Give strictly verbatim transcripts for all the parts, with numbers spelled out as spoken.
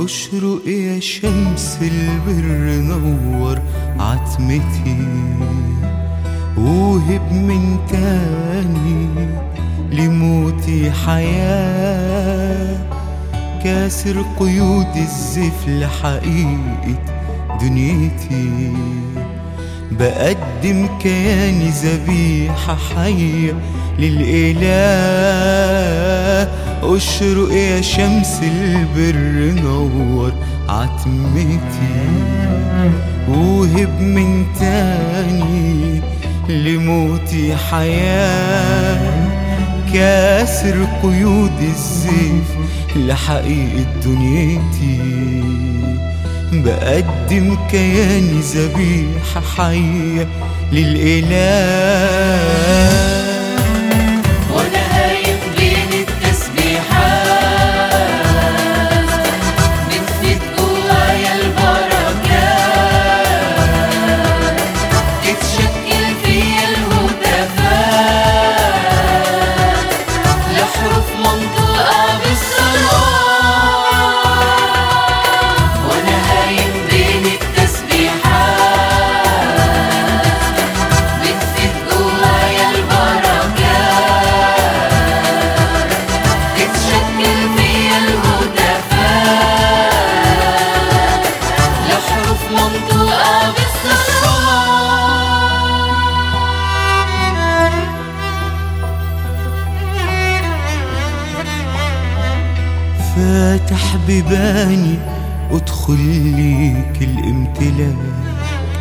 اشرق يا شمس البر نور عتمتي، وهب من تاني لموتي حياة، كاسر قيود الزيف لحقيقة دنيتي، بقدم كياني ذبيحة حية للإله. اشرق يا شمس البر نور عتمتي، وهب من تاني لموتي حياة، كاسر قيود الزيف لحقيقة دنيتي، بقدم كياني ذبيحة حية للإله. فاتح بيباني ادخل ليك الامتلاك،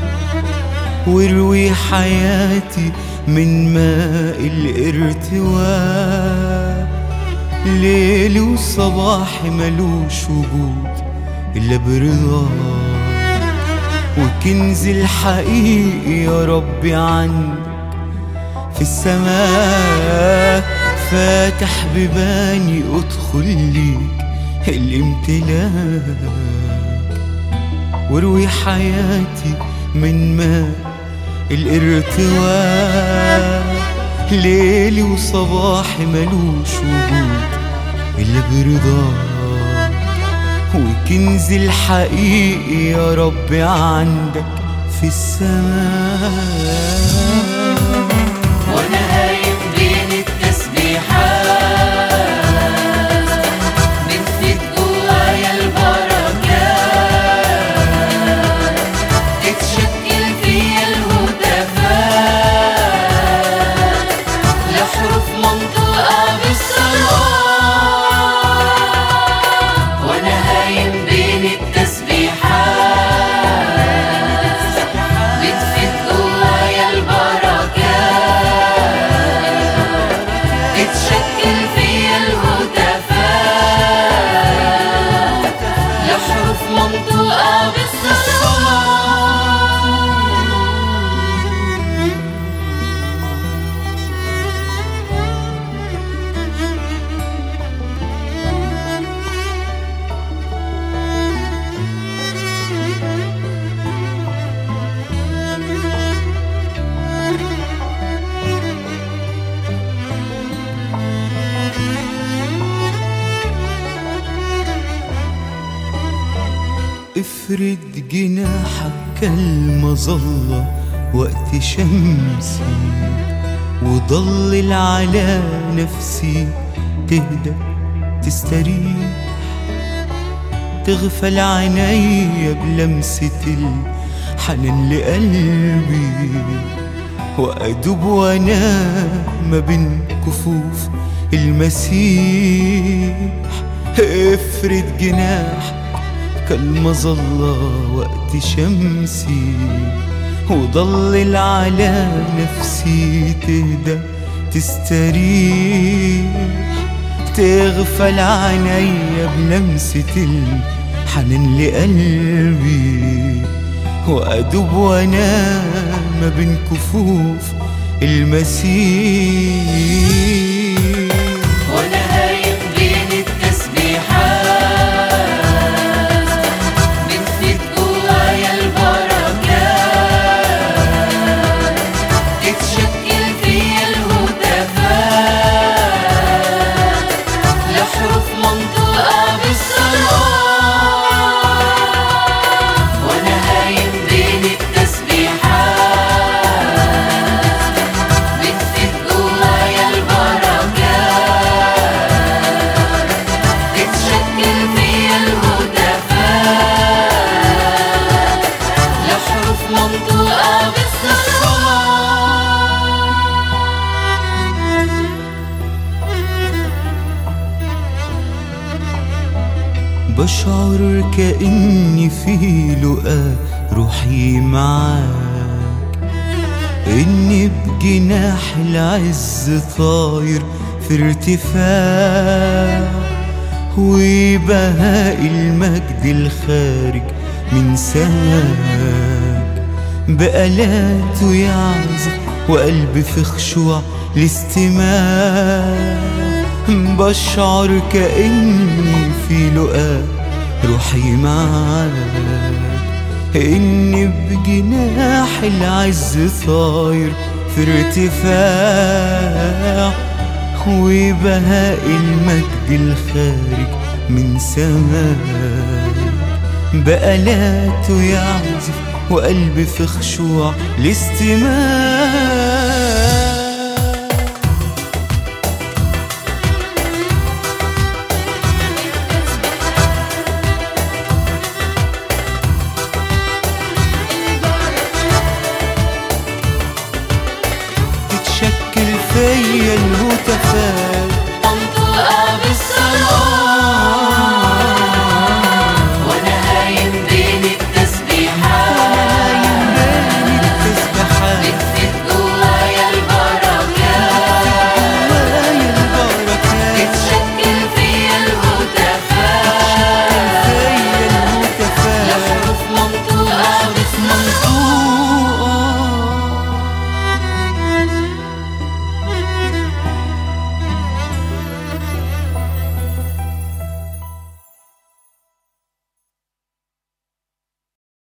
واروي حياتي من ماء الارتواء، ليلي وصباحي ملوش وجود الا برضاك، وكنزي الحقيقي يا ربي عندك في السماء. فاتح بيباني ادخل ليك الامتلاك، واروي حياتي من ماء الارتواء، ليلي وصباحي ملوش وجود الا برضاك، وكنزي الحقيقي يا ربي عندك في السماء. وانا هايم بين التسبيحات، بنفد جوايا البركات، تتشكل فيا الهتافات لحروف منطوقة بالصلاة. وانا هايم بين التسبيحات، بتفد جوايا البركات، تتشكل فيا الهتافات لحروف منطوقة بالصلاة. افرد جناحك كالمظلة وقت شمسي، وضلل على نفسي تهدى تستريح، تغفل عينيا بلمسة الحنان لقلبي، وأدوب وانا ما بين كفوف المسيح. افرد جناحك كالمظلة وقت شمسي، وضلل على نفسي تهدى تستريح، تغفل عينيا بلمسة الحنان لقلبي، وأدوب وانا ما بين كفوف المسيح. وانا هايم بين التسبيحات، بنفد جوايا البركات، تتشكل فيا الهتافات لحروف منطوقة بالصلاة. بشعر كأني في لقا روحي معاك، إني بجناح العز طاير في ارتفاع، وبهاء المجد الخارج من سماك بآلاته يعزف وقلبي في خشوع الاستماع. بشعر كأني في لقا روحي معاك، إني بجناح العز طاير في ارتفاع، وبهاء المجد الخارج من سماك بآلاته يعزف وقلبي في خشوع الاستماع. تتشكل فيا الهتافات